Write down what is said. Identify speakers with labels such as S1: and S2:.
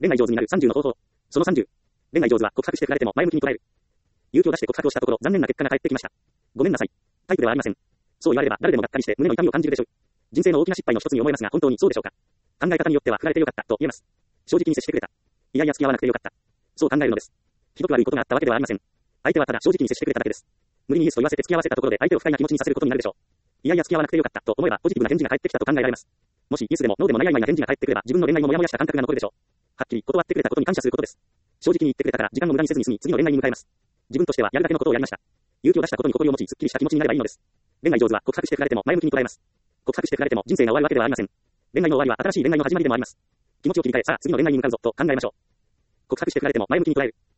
S1: 恋愛上手になる30の方法。その30。恋愛上手は告白して振られても前向きに捉える。勇気を出して告白をしたところ、残念な結果が返ってきました。ごめんなさい。タイプではありません。そう言われれば誰でもがっかりして胸の痛みを感じるでしょう。人生の大きな失敗の一つに思えますが本当にそうでしょうか。考え方によっては振られてよかったと言えます。正直に接してくれた。いやいや付き合わなくてよかった。そう考えるのです。ひどく悪いことがあったわけではありません。相手はただ正直に接してくれただけです。無理にイエスと言わせて付き合わせたところで相手を不快な気持ちにさせることになるでしょう。いやいや付き合わなくてよかったと思えばポジティブな返事が返ってきたと考えられます。もしイエスでもノーでもない曖昧な返事が返ってくれば自分の恋愛もモヤモヤした感覚が残るでしょう。はっきり断ってくれたことに感謝することです。正直に言ってくれたから時間の無駄にせずに済み次の恋愛に向かえます。自分としてはやるだけのことをやりました。勇気を出したことに誇りを持ちすっきりした気持ちになればいいのです。恋愛上手は告白して振られても前向きに捉えます。告白して振られても人生が終わるわけではありません。恋愛の終わりは新しい恋愛の始まりでもあります。気持ちを切り替え、さあ次の恋愛に向かうぞと考えましょう。告白して振られても前向きに捉える。